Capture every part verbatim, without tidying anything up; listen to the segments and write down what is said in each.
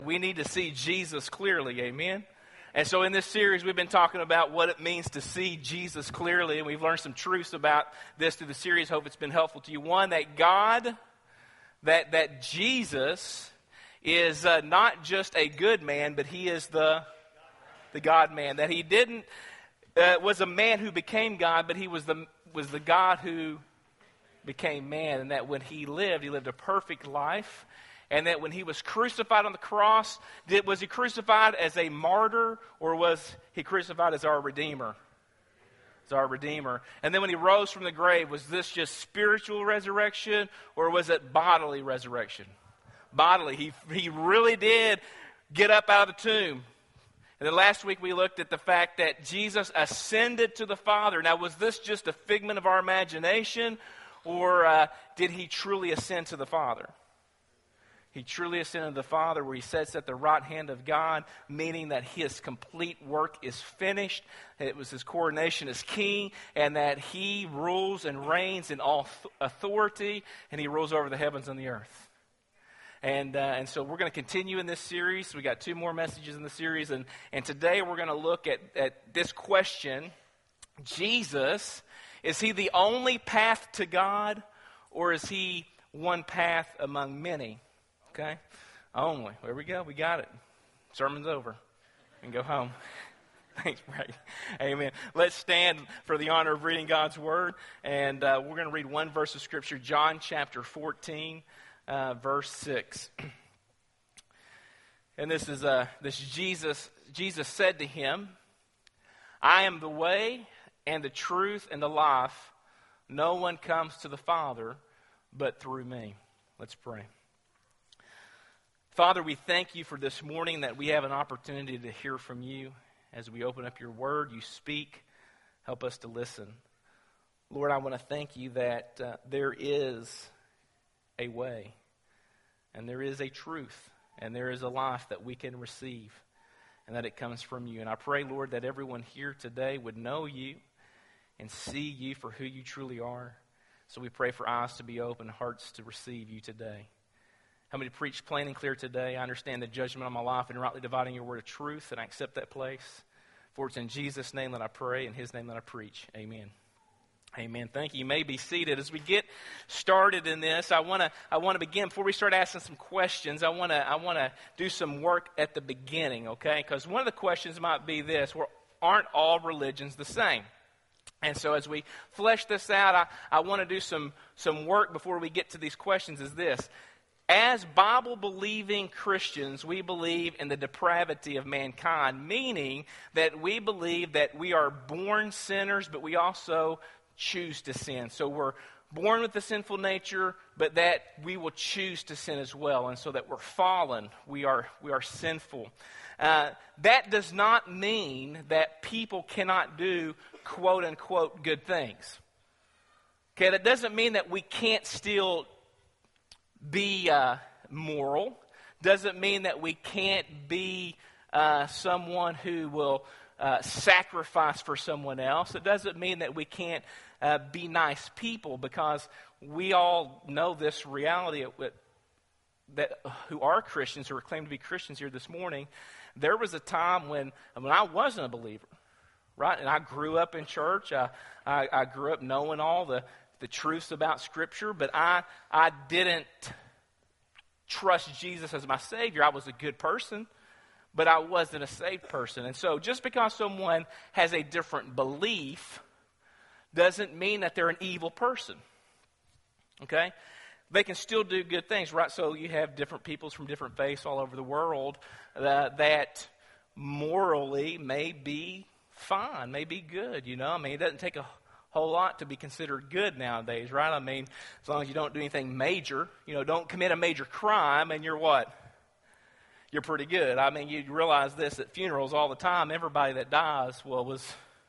We need to see Jesus clearly, amen? And so in this series, we've been talking about what it means to see Jesus clearly, and we've learned some truths about this through the series. Hope it's been helpful to you. One, that God, that that Jesus is uh, not just a good man, but he is the, the God-man. That he didn't, uh, was a man who became God, but he was the was the God who became man, and that when he lived, he lived a perfect life. And that when he was crucified on the cross, did, was he crucified as a martyr, or was he crucified as our Redeemer? As our Redeemer. And then when he rose from the grave, was this just spiritual resurrection, or was it bodily resurrection? Bodily. He, he really did get up out of the tomb. And then last week we looked at the fact that Jesus ascended to the Father. Now, was this just a figment of our imagination, or uh, did he truly ascend to the Father? He truly ascended to the Father, where he sits at the right hand of God, meaning that his complete work is finished. It was his coronation as king, and that he rules and reigns in all authority, and he rules over the heavens and the earth. And uh, and so we're going to continue in this series. We got two more messages in the series, and, and today we're going to look at, at this question: Jesus, is he the only path to God, or is he one path among many? Okay? Only. There we go. We got it. Sermon's over. We can go home. Thanks, Brady. Amen. Let's stand for the honor of reading God's Word. And uh, we're going to read one verse of Scripture, John chapter fourteen, uh, verse six. And this is uh, this Jesus. Jesus said to him, "I am the way and the truth and the life. No one comes to the Father but through me." Let's pray. Father, we thank you for this morning that we have an opportunity to hear from you. As we open up your word, you speak. Help us to listen. Lord, I want to thank you that uh, there is a way, and there is a truth, and there is a life that we can receive, and that it comes from you. And I pray, Lord, that everyone here today would know you and see you for who you truly are. So we pray for eyes to be open, hearts to receive you today. Help me to preach plain and clear today. I understand the judgment on my life and rightly dividing your word of truth, and I accept that place. For it's in Jesus' name that I pray, in his name that I preach. Amen. Amen. Thank you. You may be seated. As we get started in this, I want to I want to begin, before we start asking some questions, I want to I want to do some work at the beginning, okay? Because one of the questions might be this: well, aren't all religions the same? And so as we flesh this out, I, I want to do some, some work before we get to these questions, is this. As Bible-believing Christians, we believe in the depravity of mankind, meaning that we believe that we are born sinners, but we also choose to sin. So we're born with the sinful nature, but that we will choose to sin as well. And so that we're fallen, we are, we are sinful. Uh, that does not mean that people cannot do quote-unquote good things. Okay, that doesn't mean that we can't still be uh, moral. Doesn't mean that we can't be uh, someone who will uh, sacrifice for someone else. It doesn't mean that we can't uh, be nice people, because we all know this reality that, that who are Christians, who are claimed to be Christians here this morning. There was a time when, when I wasn't a believer, right? And I grew up in church. I, I, I grew up knowing all the the truths about Scripture, but I I didn't trust Jesus as my Savior. I was a good person, but I wasn't a saved person. And so just because someone has a different belief doesn't mean that they're an evil person. Okay? They can still do good things, right? So you have different peoples from different faiths all over the world uh, that morally may be fine, may be good, you know? I mean, it doesn't take a whole lot to be considered good nowadays, right? I mean, as long as you don't do anything major, you know, don't commit a major crime, and you're what? You're pretty good. I mean, you realize this at funerals all the time. Everybody that dies, well, was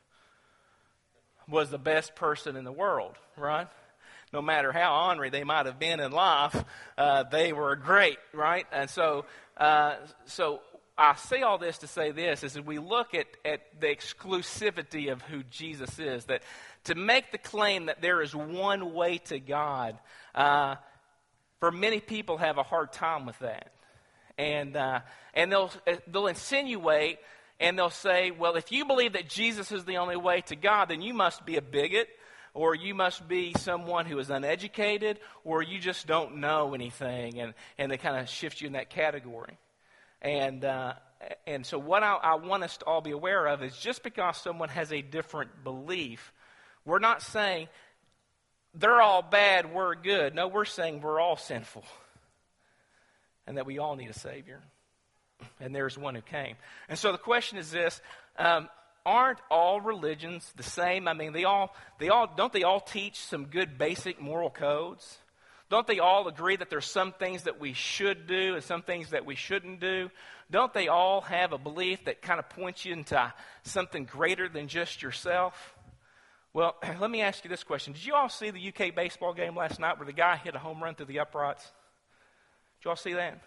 was the best person in the world, right? No matter how ornery they might have been in life, uh, they were great, right? And so, uh, so I say all this to say this, is that we look at, at the exclusivity of who Jesus is, that to make the claim that there is one way to God, uh, for many people have a hard time with that. And uh, and they'll they'll insinuate and they'll say, well, if you believe that Jesus is the only way to God, then you must be a bigot, or you must be someone who is uneducated, or you just don't know anything, and, and they kind of shift you in that category. And uh, and so what I, I want us to all be aware of is just because someone has a different belief, we're not saying they're all bad, we're good. No, we're saying we're all sinful, and that we all need a Savior. And there's one who came. And so the question is this, um, aren't all religions the same? I mean, they all, they all, don't they all teach some good basic moral codes? Don't they all agree that there's some things that we should do and some things that we shouldn't do? Don't they all have a belief that kind of points you into something greater than just yourself? Well, let me ask you this question. Did you all see the U K baseball game last night where the guy hit a home run through the uprights? Did you all see that?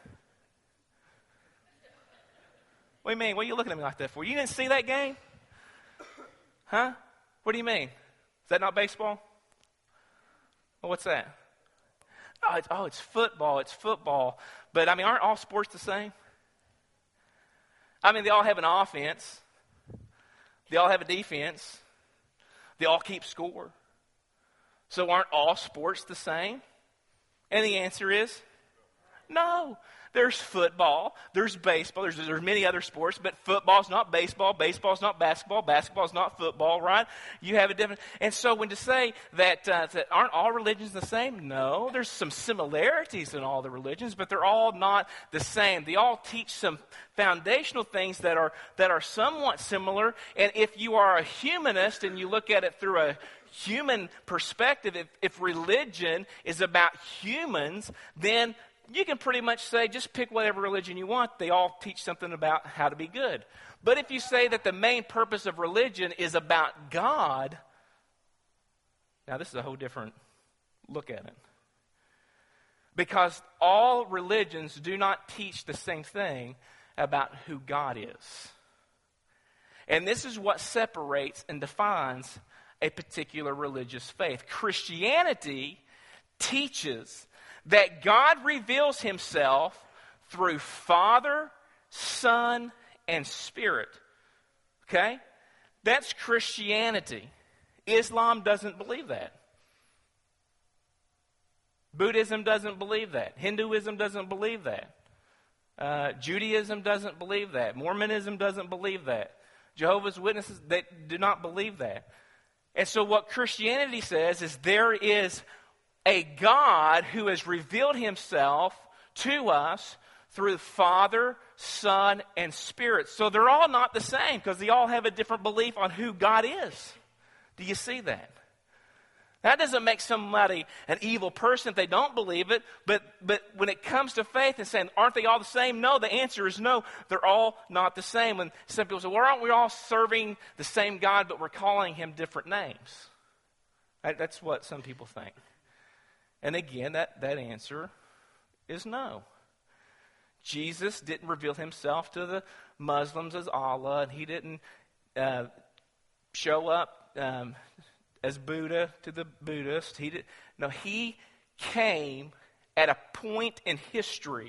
What do you mean? What are you looking at me like that for? You didn't see that game? Huh? What do you mean? Is that not baseball? Well, what's that? Oh it's, oh, it's football. It's football. But, I mean, aren't all sports the same? I mean, they all have an offense. They all have a defense. They all keep score. So aren't all sports the same? And the answer is no. There's football, there's baseball, there's, there's many other sports, but football's not baseball, baseball's not basketball, basketball's not football, right? You have a different, and so when to say that, uh, that aren't all religions the same? No, there's some similarities in all the religions, but they're all not the same. They all teach some foundational things that are, that are somewhat similar, and if you are a humanist and you look at it through a human perspective, if, if religion is about humans, then you can pretty much say, just pick whatever religion you want. They all teach something about how to be good. But if you say that the main purpose of religion is about God, now this is a whole different look at it. Because all religions do not teach the same thing about who God is. And this is what separates and defines a particular religious faith. Christianity teaches that God reveals himself through Father, Son, and Spirit. Okay? That's Christianity. Islam doesn't believe that. Buddhism doesn't believe that. Hinduism doesn't believe that. Uh, Judaism doesn't believe that. Mormonism doesn't believe that. Jehovah's Witnesses, they do not believe that. And so what Christianity says is there is a God who has revealed himself to us through Father, Son, and Spirit. So they're all not the same because they all have a different belief on who God is. Do you see that? That doesn't make somebody an evil person if they don't believe it. But, but when it comes to faith and saying, aren't they all the same? No, the answer is no. They're all not the same. When some people say, well, aren't we all serving the same God, but we're calling him different names? That's what some people think. And again, that, that answer is no. Jesus didn't reveal himself to the Muslims as Allah, and he didn't uh, show up um, as Buddha to the Buddhist. He did, no, he came at a point in history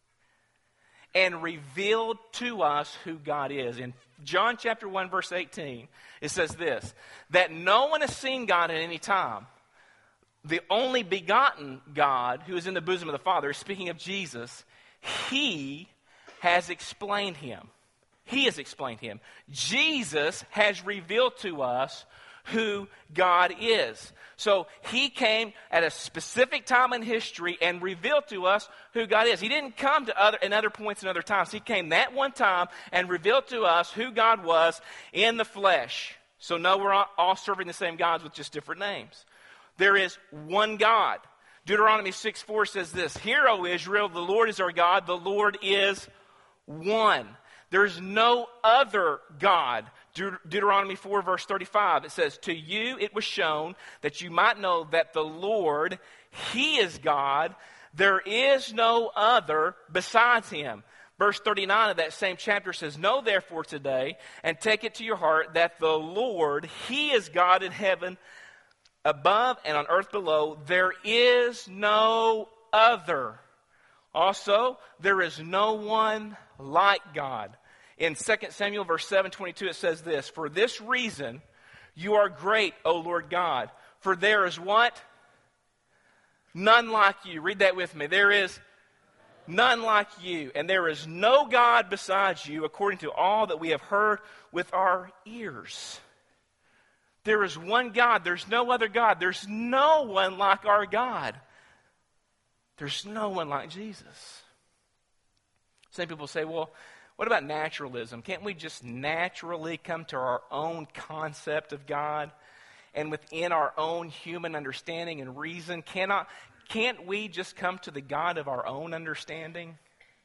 and revealed to us who God is. In John chapter one, verse eighteen, it says this, that no one has seen God at any time. The only begotten God who is in the bosom of the Father, speaking of Jesus, he has explained him. He has explained him. Jesus has revealed to us who God is. So he came at a specific time in history and revealed to us who God is. He didn't come to other in other points and other times. He came that one time and revealed to us who God was in the flesh. So no, we're all serving the same gods with just different names. There is one God. Deuteronomy six four says this, hear, O Israel, the Lord is our God, the Lord is one. There's no other God. Deut- Deuteronomy four verse thirty-five, it says, to you it was shown that you might know that the Lord, he is God. There is no other besides him. Verse thirty-nine of that same chapter says, know therefore today and take it to your heart that the Lord, he is God in heaven above and on earth below. There is no other. Also, there is no one like God. In Second Samuel verse seven twenty-two, it says this, "For this reason you are great, O Lord God, for there is" what? "None like you." Read that with me. There is none like you, and there is no God besides you, according to all that we have heard with our ears. There is one God. There's no other God. There's no one like our God. There's no one like Jesus. Some people say, well, what about naturalism? Can't we just naturally come to our own concept of God? And within our own human understanding and reason, cannot, can't we just come to the God of our own understanding?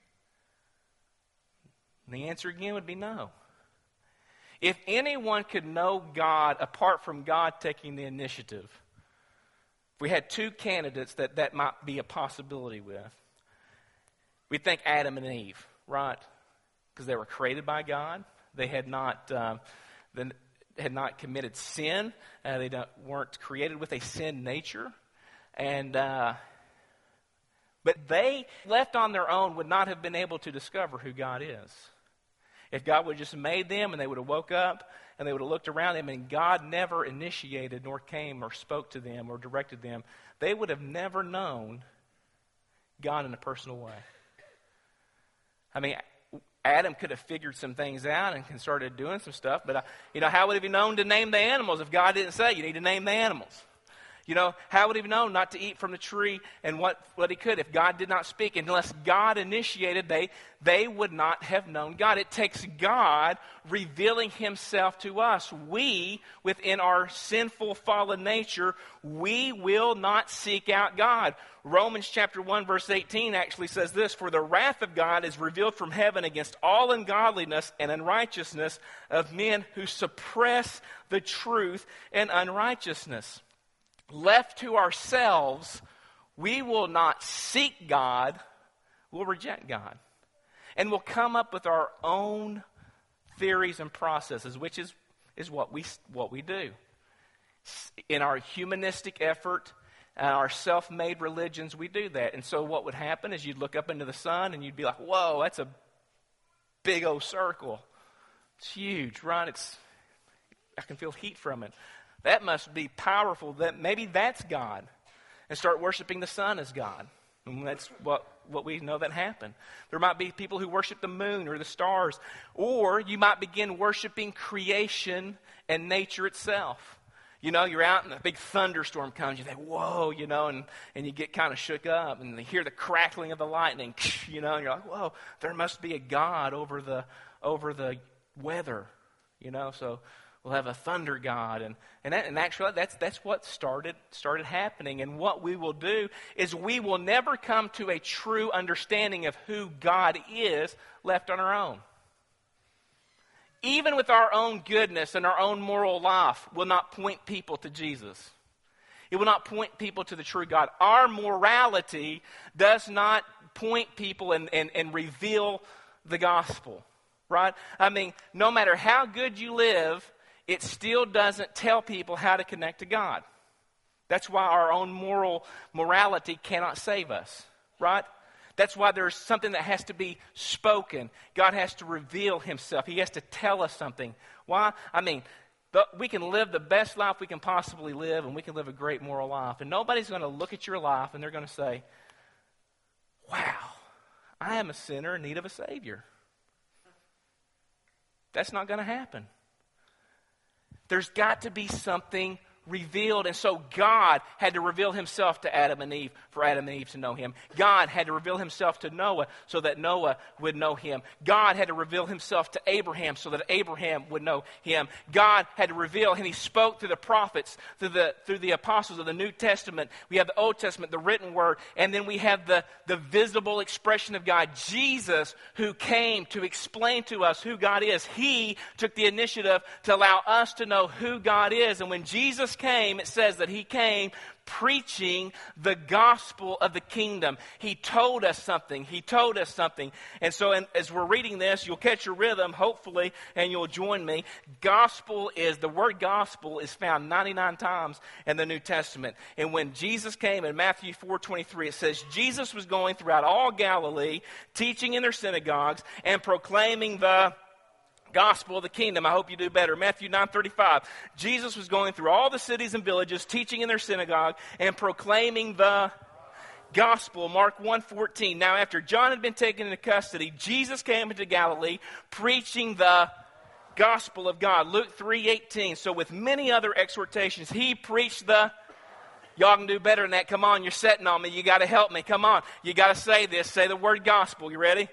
And the answer again would be no. If anyone could know God apart from God taking the initiative, if we had two candidates that that might be a possibility with, we think Adam and Eve, right? Because they were created by God. They had not, um, they had not committed sin. Uh, they don't, weren't created with a sin nature. And uh, but they, left on their own, would not have been able to discover who God is. If God would have just made them and they would have woke up and they would have looked around them and God never initiated nor came or spoke to them or directed them, they would have never known God in a personal way. I mean, Adam could have figured some things out and started doing some stuff, but, uh, you know, how would he have known to name the animals if God didn't say you need to name the animals? You know, how would he have known not to eat from the tree and what, what he could if God did not speak? Unless God initiated, they, they would not have known God. It takes God revealing himself to us. We, within our sinful, fallen nature, we will not seek out God. Romans chapter one, verse eighteen actually says this, "For the wrath of God is revealed from heaven against all ungodliness and unrighteousness of men who suppress the truth and unrighteousness." Left to ourselves, we will not seek God, we'll reject God. And we'll come up with our own theories and processes, which is, is what we what we do. In our humanistic effort, uh, our self-made religions, we do that. And so what would happen is you'd look up into the sun and you'd be like, whoa, that's a big old circle. It's huge, right? It's I can feel heat from it. That must be powerful. That maybe that's God. And start worshiping the sun as God. And that's what, what we know that happened. There might be people who worship the moon or the stars. Or you might begin worshiping creation and nature itself. You know, you're out and a big thunderstorm comes. You think, whoa, you know, and, and you get kind of shook up. And you hear the crackling of the lightning, you know, and you're like, whoa, there must be a God over the over the weather. You know, so we'll have a thunder god, and and, that, and actually that's that's what started started happening. And what we will do is we will never come to a true understanding of who God is left on our own. Even with our own goodness and our own moral life, will not point people to Jesus. It will not point people to the true God. Our morality does not point people and, and, and reveal the gospel, right? I mean, no matter how good you live, it still doesn't tell people how to connect to God. That's why our own moral morality cannot save us, right? That's why there's something that has to be spoken. God has to reveal himself. He has to tell us something. Why? I mean, the, we can live the best life we can possibly live, and we can live a great moral life. And nobody's going to look at your life and they're going to say, wow, I am a sinner in need of a Savior. That's not going to happen. There's got to be something revealed. And so God had to reveal himself to Adam and Eve for Adam and Eve to know him. God had to reveal himself to Noah so that Noah would know him. God had to reveal himself to Abraham so that Abraham would know him. God had to reveal, and he spoke through the prophets, through the through the apostles of the New Testament. We have the Old Testament, the written word, and then we have the, the visible expression of God, Jesus, who came to explain to us who God is. He took the initiative to allow us to know who God is. And when Jesus came, it says that he came preaching the gospel of the kingdom. He told us something. He told us something. And so and as we're reading this, you'll catch your rhythm, hopefully, and you'll join me. Gospel is, the word gospel is found ninety-nine times in the New Testament. And when Jesus came in Matthew four twenty-three, it says, Jesus was going throughout all Galilee, teaching in their synagogues and proclaiming the gospel of the kingdom. I hope you do better. Matthew nine thirty-five. Jesus was going through all the cities and villages, teaching in their synagogue and proclaiming the gospel. Mark one fourteen. Now after John had been taken into custody, Jesus came into Galilee preaching the gospel of God. Luke three eighteen. So with many other exhortations, he preached the... Y'all can do better than that. Come on, you're setting on me. You got to help me. Come on. You got to say this. Say the word gospel. You ready?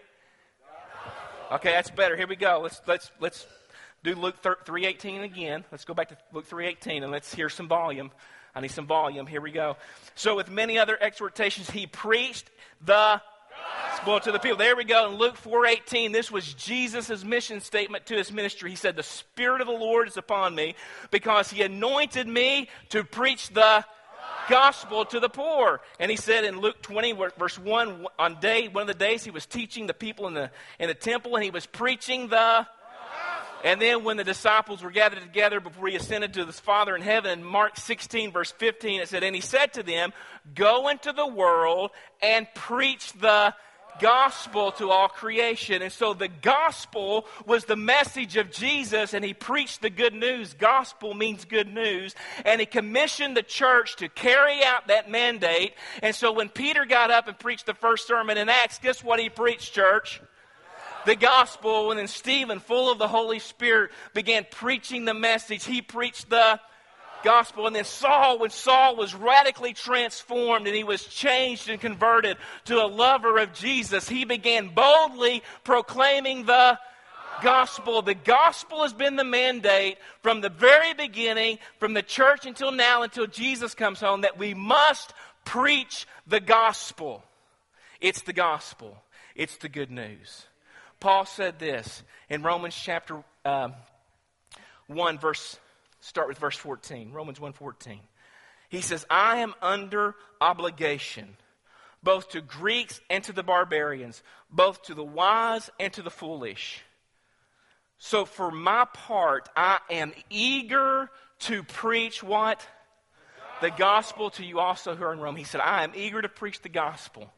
Okay, that's better. Here we go. Let's let's let's do Luke three eighteen again. Let's go back to Luke three eighteen and let's hear some volume. I need some volume. Here we go. So with many other exhortations, he preached the gospel to the people. There we go. In Luke four eighteen, this was Jesus' mission statement to his ministry. He said, the Spirit of the Lord is upon me because he anointed me to preach the gospel to the poor. And he said in Luke twenty, verse one, on day one of the days he was teaching the people in the in the temple, and he was preaching the. And then when the disciples were gathered together before he ascended to his Father in heaven, in Mark sixteen, verse fifteen, it said, and he said to them, go into the world and preach the gospel to all creation. And so the gospel was the message of Jesus, and he preached the good news. Gospel means good news. And he commissioned the church to carry out that mandate. And so when Peter got up and preached the first sermon in Acts, guess what he preached, church? The gospel. And then Stephen, full of the Holy Spirit, began preaching the message. He preached the gospel. And then Saul, when Saul was radically transformed and he was changed and converted to a lover of Jesus, he began boldly proclaiming the gospel. The gospel has been the mandate from the very beginning, from the church until now, until Jesus comes home, that we must preach the gospel. It's the gospel. It's the good news. Paul said this in Romans chapter um, one, verse Start with verse fourteen, Romans one fourteen. He says, I am under obligation, both to Greeks and to the barbarians, both to the wise and to the foolish. So for my part, I am eager to preach what? The gospel to you also who are in Rome. He said, I am eager to preach the gospel.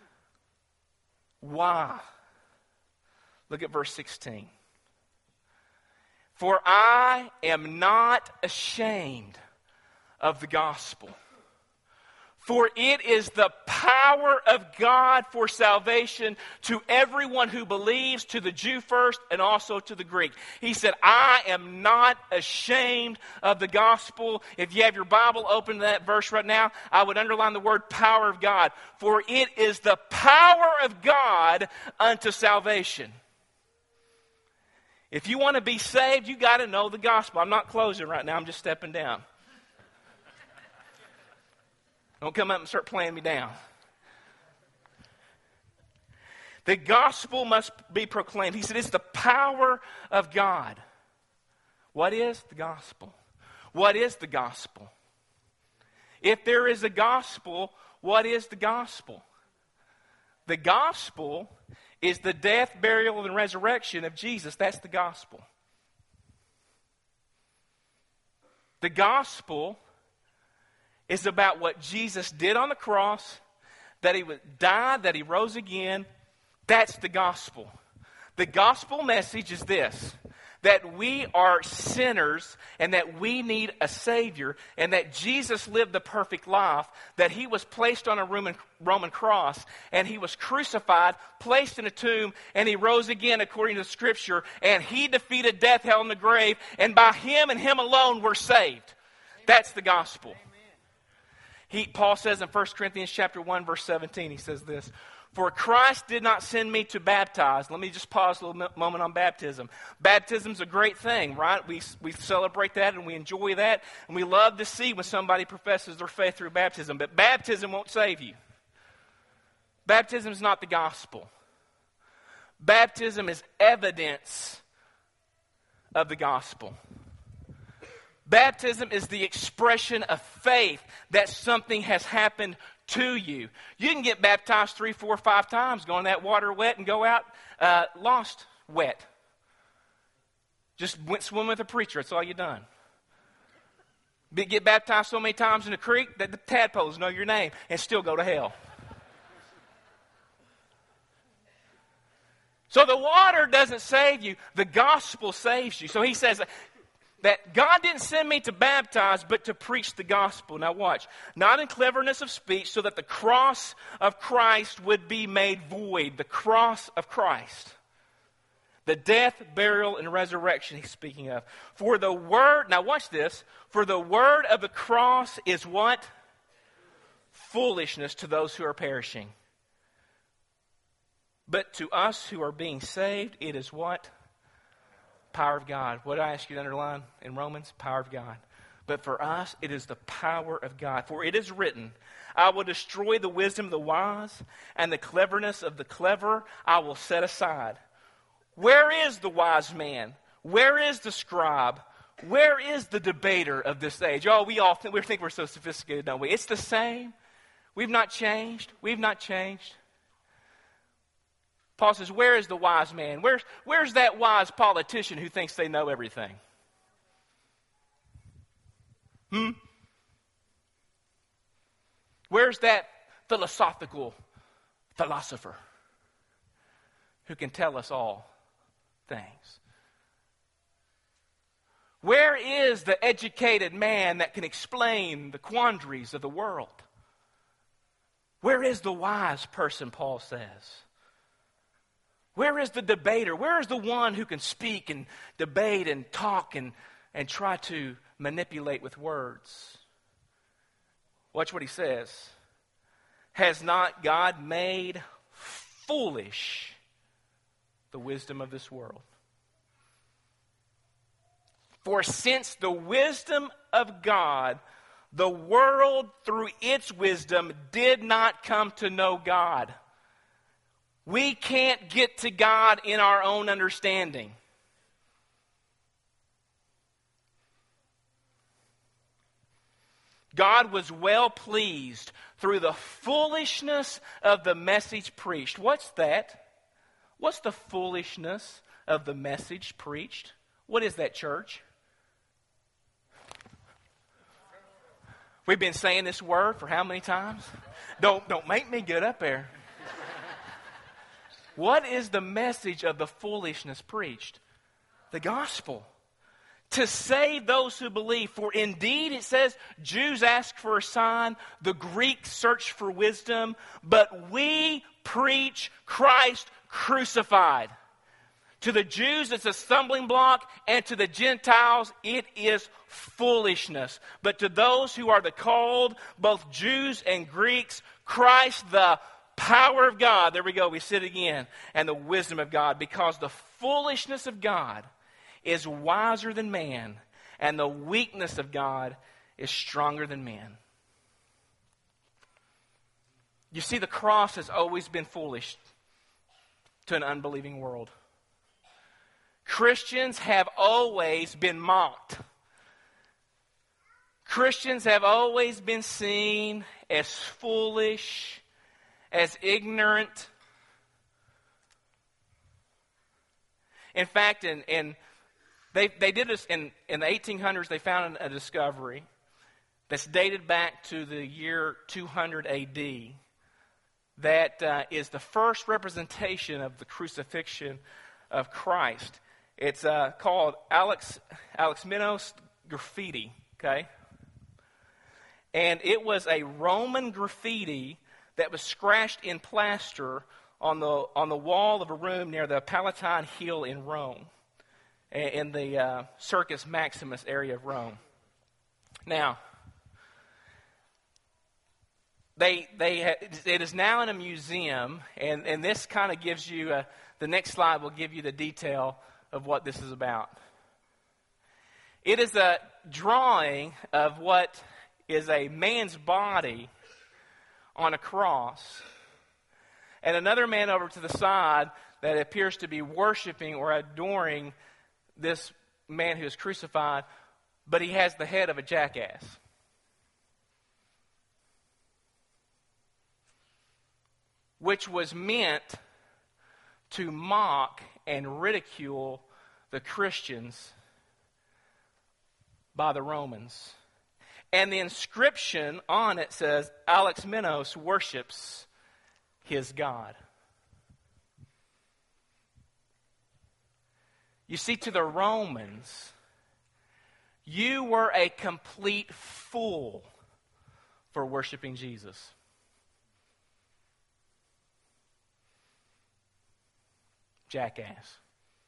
Why? Look at verse sixteen. For I am not ashamed of the gospel. For it is the power of God for salvation to everyone who believes, to the Jew first and also to the Greek. He said, I am not ashamed of the gospel. If you have your Bible open to that verse right now, I would underline the word power of God. For it is the power of God unto salvation. If you want to be saved, you got to know the gospel. I'm not closing right now. I'm just stepping down. Don't come up and start playing me down. The gospel must be proclaimed. He said it's the power of God. What is the gospel? What is the gospel? If there is a gospel, what is the gospel? The gospel is the death, burial, and resurrection of Jesus. That's the gospel. The gospel is about what Jesus did on the cross, that he died, that he rose again. That's the gospel. The gospel message is this, that we are sinners and that we need a Savior, and that Jesus lived the perfect life, that he was placed on a Roman, Roman cross, and he was crucified, placed in a tomb, and he rose again according to Scripture, and he defeated death, hell, and the grave, and by him and him alone we're saved. That's the gospel. He, Paul says in First Corinthians chapter one, verse seventeen, he says this, for Christ did not send me to baptize. Let me just pause a little moment on baptism. Baptism's a great thing, right? We, we celebrate that and we enjoy that. And we love to see when somebody professes their faith through baptism. But baptism won't save you. Baptism is not the gospel. Baptism is evidence of the gospel. Baptism is the expression of faith that something has happened to you. You can get baptized three, four, five times, go in that water wet and go out uh, lost wet. Just went swim with a preacher. That's all you done. Be, get baptized so many times in the creek that the tadpoles know your name and still go to hell. So the water doesn't save you. The gospel saves you. So he says that God didn't send me to baptize, but to preach the gospel. Now watch. Not in cleverness of speech, so that the cross of Christ would be made void. The cross of Christ. The death, burial, and resurrection he's speaking of. For the word, now watch this. For the word of the cross is what? Foolishness to those who are perishing. But to us who are being saved, it is what? Power of God. What did I ask you to underline in Romans? Power of God. But for us, it is the power of God. For it is written, I will destroy the wisdom of the wise, and the cleverness of the clever I will set aside. Where is the wise man? Where is the scribe? Where is the debater of this age? Oh, we all think, we think we're so sophisticated, don't we? It's the same. We've not changed. We've not changed. Paul says, where is the wise man? Where's, where's that wise politician who thinks they know everything? Hmm? Where's that philosophical philosopher who can tell us all things? Where is the educated man that can explain the quandaries of the world? Where is the wise person, Paul says? Where is the debater? Where is the one who can speak and debate and talk and, and try to manipulate with words? Watch what he says. Has not God made foolish the wisdom of this world? For since the wisdom of God, the world through its wisdom did not come to know God. We can't get to God in our own understanding. God was well pleased through the foolishness of the message preached. What's that? What's the foolishness of the message preached? What is that, church? We've been saying this word for how many times? Don't, don't make me get up there. What is the message of the foolishness preached? The gospel. To save those who believe. For indeed, it says, Jews ask for a sign, the Greeks search for wisdom, but we preach Christ crucified. To the Jews, it's a stumbling block, and to the Gentiles, it is foolishness. But to those who are the called, both Jews and Greeks, Christ the power of God, there we go, we sit again, and the wisdom of God, because the foolishness of God is wiser than man, and the weakness of God is stronger than man. You see, the cross has always been foolish to an unbelieving world. Christians have always been mocked. Christians have always been seen as foolish, as ignorant. In fact, in, in they they did this in, in the eighteen hundreds. They found a discovery that's dated back to the year two hundred A D. That uh, is the first representation of the crucifixion of Christ. It's uh, called Alex Alexamenos graffiti. Okay, and it was a Roman graffiti that was scratched in plaster on the on the wall of a room near the Palatine Hill in Rome, in the uh, Circus Maximus area of Rome. Now, they they ha- it is now in a museum, and, and this kind of gives you a, the next slide will give you the detail of what this is about. It is a drawing of what is a man's body on a cross, and another man over to the side that appears to be worshiping or adoring this man who is crucified, but he has the head of a jackass. Which was meant to mock and ridicule the Christians by the Romans. And the inscription on it says, Alexmenos worships his God. You see, to the Romans, you were a complete fool for worshiping Jesus. Jackass.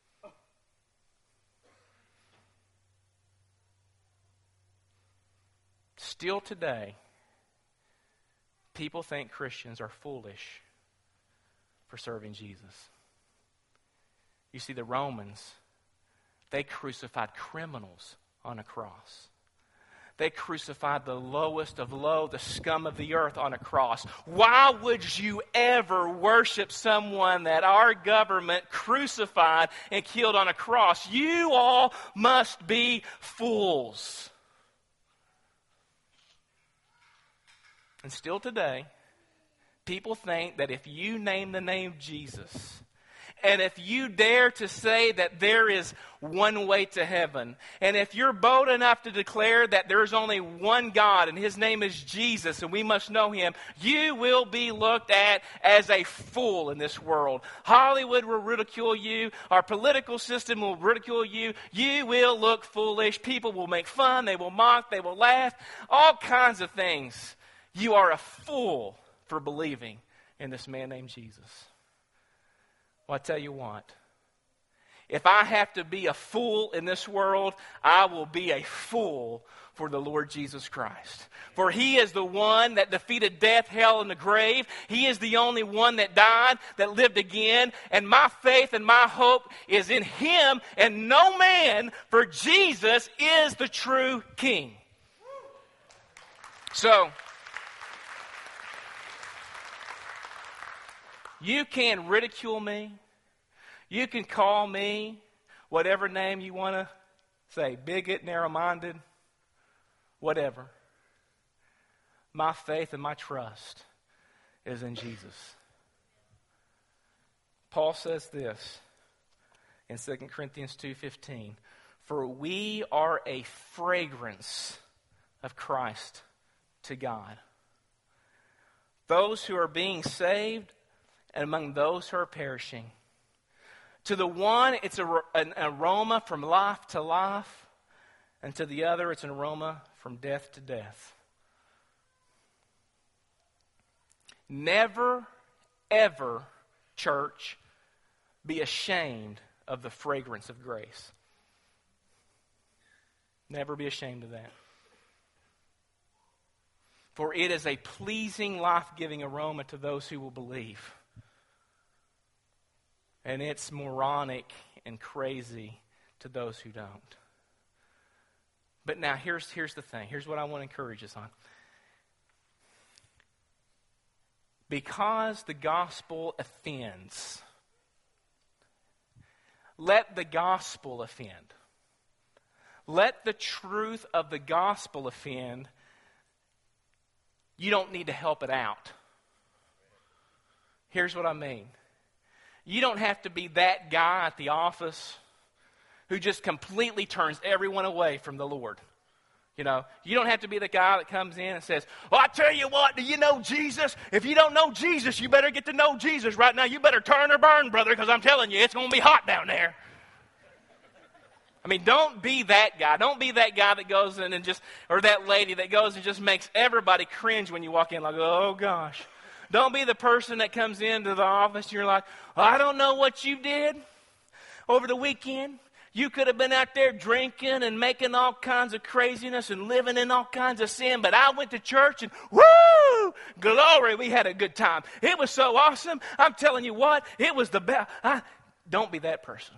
Still today, people think Christians are foolish for serving Jesus. You see, the Romans, they crucified criminals on a cross. They crucified the lowest of low, the scum of the earth on a cross. Why would you ever worship someone that our government crucified and killed on a cross? You all must be fools. And still today, people think that if you name the name Jesus, and if you dare to say that there is one way to heaven, and if you're bold enough to declare that there's only one God and his name is Jesus and we must know him, you will be looked at as a fool in this world. Hollywood will ridicule you. Our political system will ridicule you. You will look foolish. People will make fun. They will mock. They will laugh. All kinds of things. You are a fool for believing in this man named Jesus. Well, I tell you what, if I have to be a fool in this world, I will be a fool for the Lord Jesus Christ. For he is the one that defeated death, hell, and the grave. He is the only one that died, that lived again. And my faith and my hope is in him and no man, for Jesus is the true King. So, you can ridicule me. You can call me whatever name you want to say, bigot, narrow-minded, whatever. My faith and my trust is in Jesus. Paul says this in Second Corinthians two fifteen, for we are a fragrance of Christ to God. Those who are being saved and among those who are perishing. To the one, it's a, an aroma from life to life, and to the other, it's an aroma from death to death. Never, ever, church, be ashamed of the fragrance of grace. Never be ashamed of that. For it is a pleasing, life-giving aroma to those who will believe. And it's moronic and crazy to those who don't. But now here's, here's the thing. Here's what I want to encourage us on. Because the gospel offends, let the gospel offend. Let the truth of the gospel offend. You don't need to help it out. Here's what I mean. You don't have to be that guy at the office who just completely turns everyone away from the Lord. You know, you don't have to be the guy that comes in and says, well, I tell you what, do you know Jesus? If you don't know Jesus, you better get to know Jesus right now. You better turn or burn, brother, because I'm telling you, it's going to be hot down there. I mean, don't be that guy. Don't be that guy that goes in and just, or that lady that goes and just makes everybody cringe when you walk in, like, oh, gosh. Don't be the person that comes into the office and you're like, I don't know what you did over the weekend. You could have been out there drinking and making all kinds of craziness and living in all kinds of sin, but I went to church and woo, glory, we had a good time. It was so awesome. I'm telling you what, it was the best. I, don't be that person.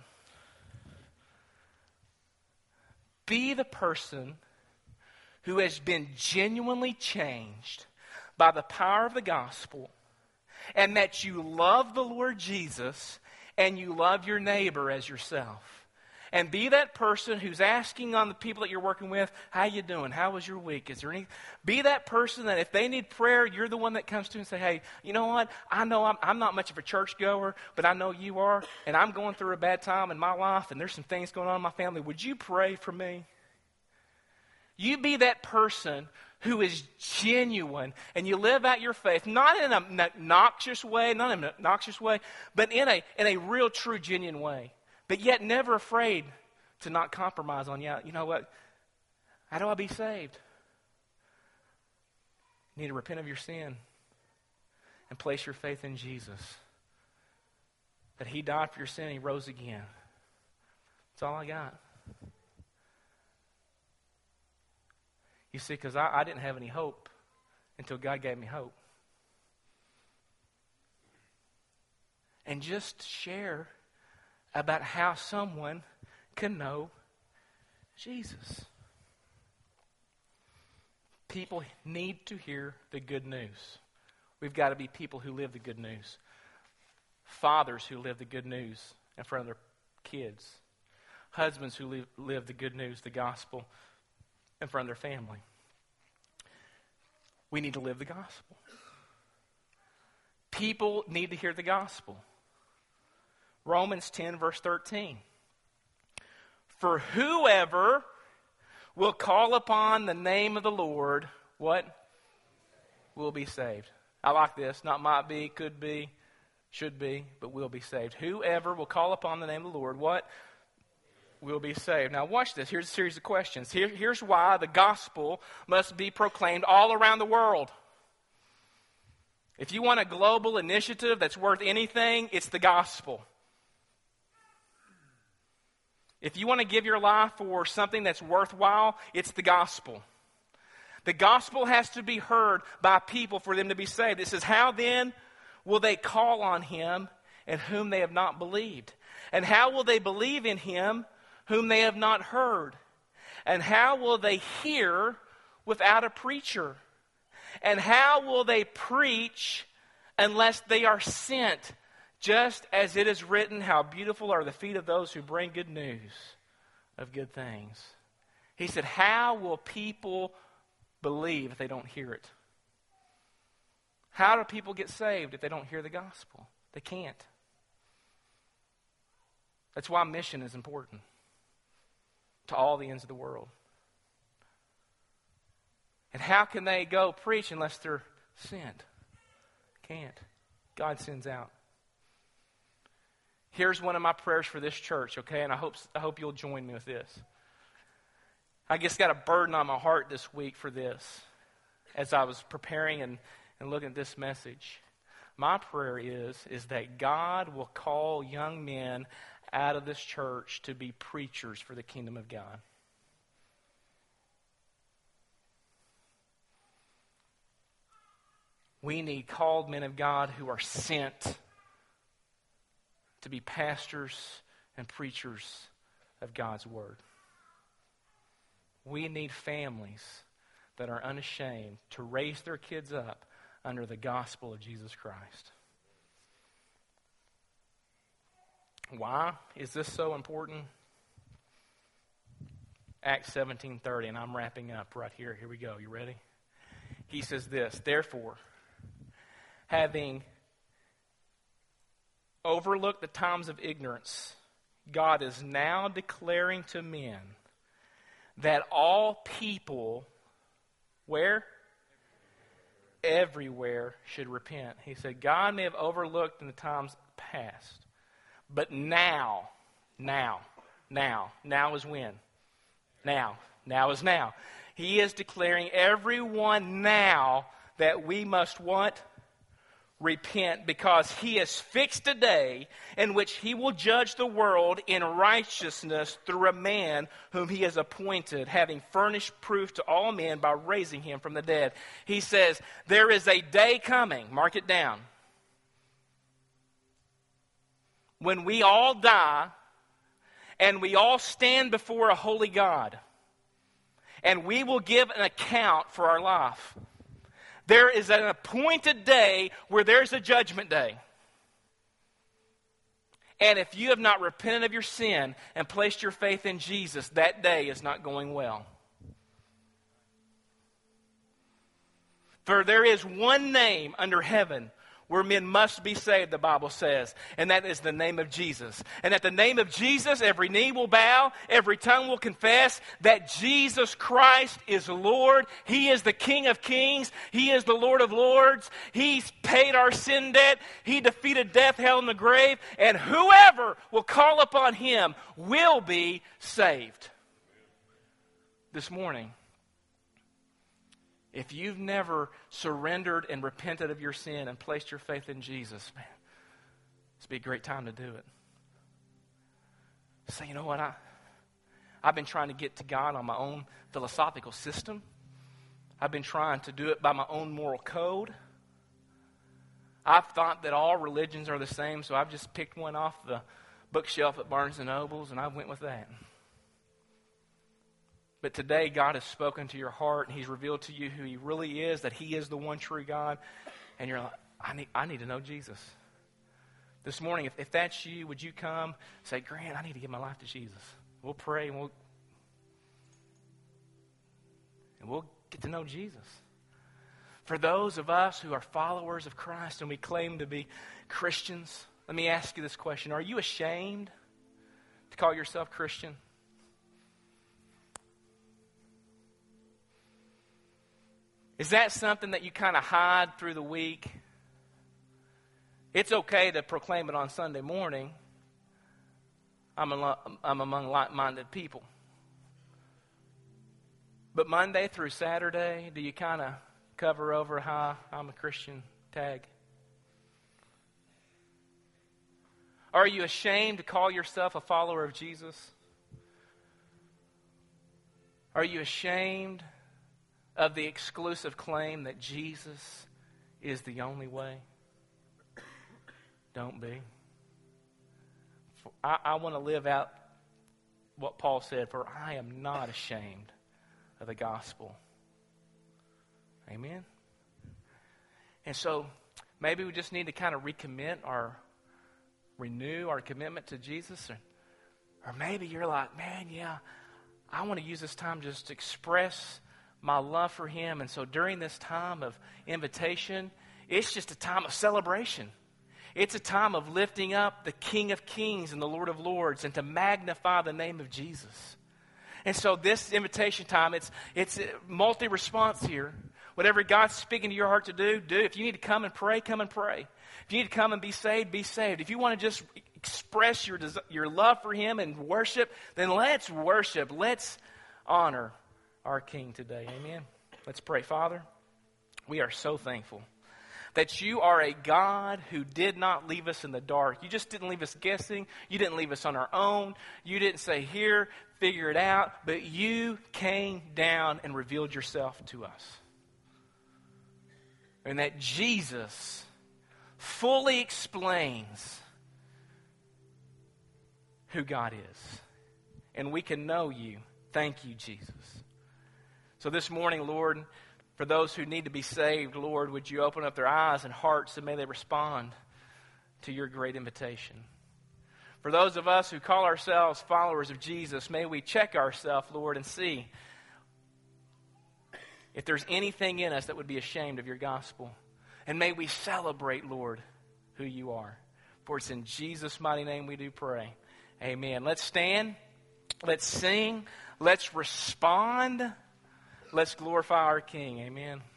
Be the person who has been genuinely changed by the power of the gospel, and that you love the Lord Jesus and you love your neighbor as yourself. And be that person who's asking on the people that you're working with, how you doing? How was your week? Is there any? Be that person that if they need prayer, you're the one that comes to and say, hey, you know what? I know I'm, I'm not much of a church goer, but I know you are, and I'm going through a bad time in my life, and there's some things going on in my family. Would you pray for me? You be that person who is genuine, and you live out your faith, not in an obnoxious way, not in an obnoxious way, but in a, in a real, true, genuine way. But yet never afraid to not compromise on, yeah, you know what? How do I be saved? You need to repent of your sin and place your faith in Jesus. That he died for your sin and he rose again. That's all I got. You see, because I, I didn't have any hope until God gave me hope. And just share about how someone can know Jesus. People need to hear the good news. We've got to be people who live the good news. Fathers who live the good news in front of their kids. Husbands who live, live the good news, the gospel, in front of their family. We need to live the gospel. People need to hear the gospel. Romans ten, verse thirteen. For whoever will call upon the name of the Lord, what? Will be saved. I like this. Not might be, could be, should be, but will be saved. Whoever will call upon the name of the Lord, what? Will be saved. Now watch this. Here's a series of questions. Here, here's why the gospel must be proclaimed all around the world. If you want a global initiative that's worth anything, it's the gospel. If you want to give your life for something that's worthwhile, it's the gospel. The gospel has to be heard by people for them to be saved. It says, how then will they call on him in whom they have not believed? And how will they believe in him whom they have not heard? And how will they hear without a preacher? And how will they preach unless they are sent? Just as it is written, how beautiful are the feet of those who bring good news of good things. He said, how will people believe if they don't hear it? How do people get saved if they don't hear the gospel? They can't. That's why mission is important to all the ends of the world. And how can they go preach unless they're sent? Can't. God sends out. Here's one of my prayers for this church, okay? And I hope I hope you'll join me with this. I just got a burden on my heart this week for this as I was preparing and, and looking at this message. My prayer is, is that God will call young men out of this church to be preachers for the kingdom of God. We need called men of God who are sent to be pastors and preachers of God's word. We need families that are unashamed to raise their kids up under the gospel of Jesus Christ. Why is this so important? Acts seventeen thirty, and I'm wrapping up right here. Here we go. You ready? He says this, therefore, having overlooked the times of ignorance, God is now declaring to men that all people, where? Everywhere should repent. He said, God may have overlooked in the times past, but now, now, now, now is when? Now, now is now. He is declaring everyone now that we must what? Repent, because he has fixed a day in which he will judge the world in righteousness through a man whom he has appointed, having furnished proof to all men by raising him from the dead. He says, there is a day coming, mark it down, when we all die and we all stand before a holy God and we will give an account for our life. There is an appointed day where there's a judgment day. And if you have not repented of your sin and placed your faith in Jesus, that day is not going well. For there is one name under heaven where men must be saved, the Bible says, and that is the name of Jesus. And at the name of Jesus, every knee will bow, every tongue will confess that Jesus Christ is Lord. He is the King of kings. He is the Lord of lords. He's paid our sin debt. He defeated death, hell, and the grave. And whoever will call upon Him will be saved. This morning, if you've never surrendered and repented of your sin and placed your faith in Jesus, man, this would be a great time to do it. Say, you know what, I, I've been trying to get to God on my own philosophical system. I've been trying to do it by my own moral code. I've thought that all religions are the same, so I've just picked one off the bookshelf at Barnes and Nobles, and I went with that. But today, God has spoken to your heart, and He's revealed to you who He really is, that He is the one true God. And you're like, I need, I need to know Jesus. This morning, if, if that's you, would you come say, Grant, I need to give my life to Jesus. We'll pray, and we'll, and we'll get to know Jesus. For those of us who are followers of Christ and we claim to be Christians, let me ask you this question. Are you ashamed to call yourself Christian? Is that something that you kind of hide through the week? It's okay to proclaim it on Sunday morning. I'm, al- I'm among like-minded people. But Monday through Saturday, do you kind of cover over how I'm a Christian tag? Are you ashamed to call yourself a follower of Jesus? Are you ashamed of the exclusive claim that Jesus is the only way? Don't be. I, I want to live out what Paul said, for I am not ashamed of the gospel. Amen? And so maybe we just need to kind of recommit or renew our commitment to Jesus. Or, or maybe you're like, man, yeah, I want to use this time just to express my love for Him. And so during this time of invitation, it's just a time of celebration. It's a time of lifting up the King of Kings and the Lord of Lords and to magnify the name of Jesus. And so this invitation time, it's it's multi-response here. Whatever God's speaking to your heart to do, do. If you need to come and pray, come and pray. If you need to come and be saved, be saved. If you want to just express your your love for Him and worship, then let's worship. Let's honor our King today. Amen. Let's pray. Father, we are so thankful that You are a God who did not leave us in the dark. You just didn't leave us guessing. You didn't leave us on our own. You didn't say, here, figure it out. But You came down and revealed Yourself to us. And that Jesus fully explains who God is. And we can know You. Thank You, Jesus. So this morning, Lord, for those who need to be saved, Lord, would You open up their eyes and hearts and may they respond to Your great invitation. For those of us who call ourselves followers of Jesus, may we check ourselves, Lord, and see if there's anything in us that would be ashamed of Your gospel. And may we celebrate, Lord, who You are. For it's in Jesus' mighty name we do pray. Amen. Let's stand. Let's sing. Let's respond. Let's glorify our King. Amen.